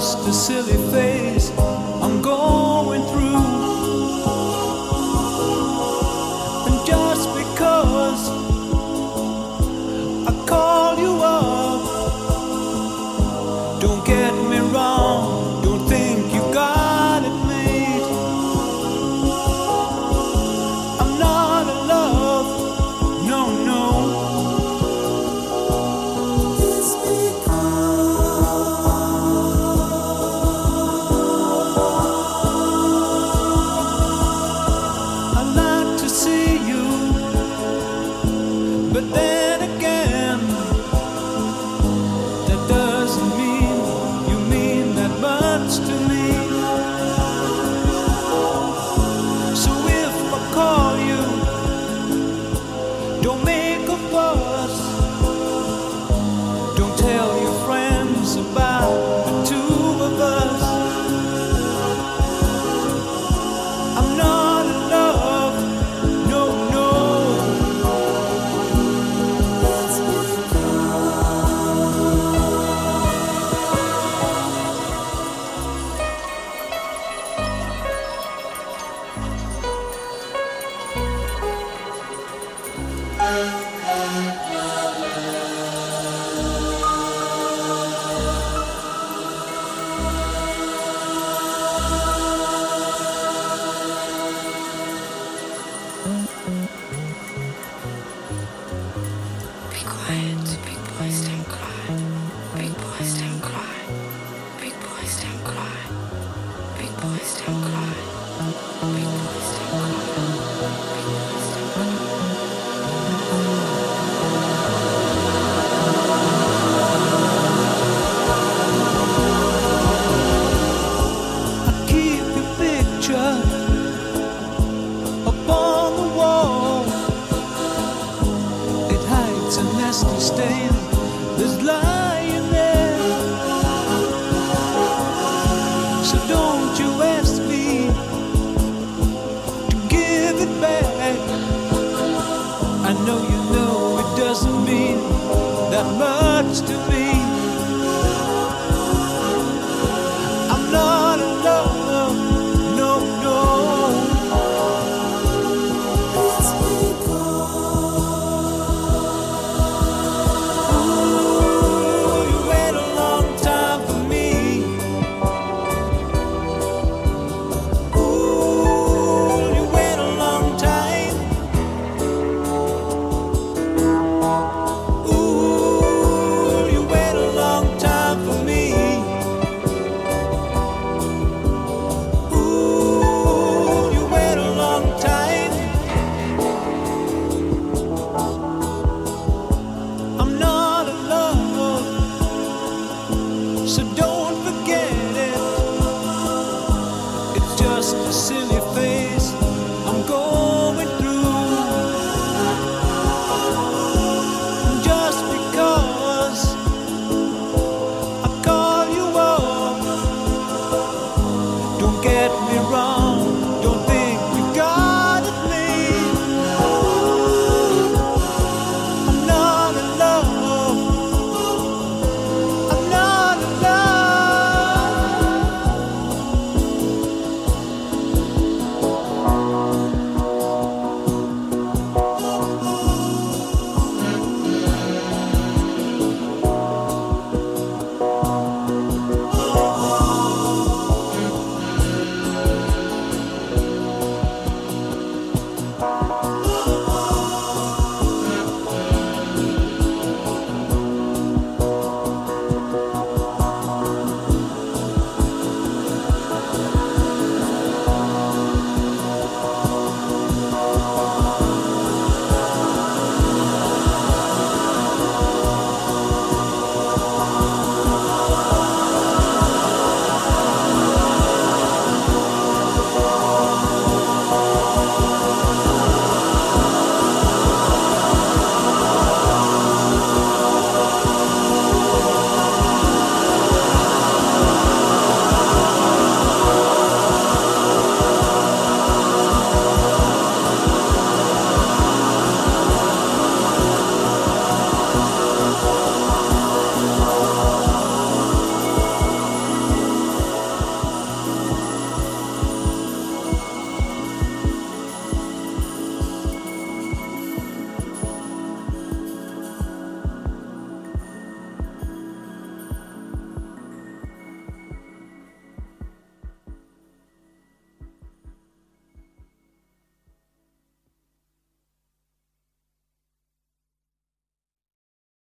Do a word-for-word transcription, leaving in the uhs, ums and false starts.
just a silly phase I'm going through. And just because I call you up, don't get me wrong, don't think you got it made. I'm not in love, no, no. It's I like to see you, but then again, that doesn't mean you mean that much to me. So if I call you, don't make a fuss, don't tell your friends about the two of us. I'm not in love, no, no. Be quiet, big boys don't cry. Big boys don't cry. Big boys don't cry. Big boys don't cry. Big boys don't cry. Big boys don't cry. I keep your picture up on the wall. It hides a nasty stain that's lying there. So don't you ask me to give it back. I know you know it doesn't mean that much to me.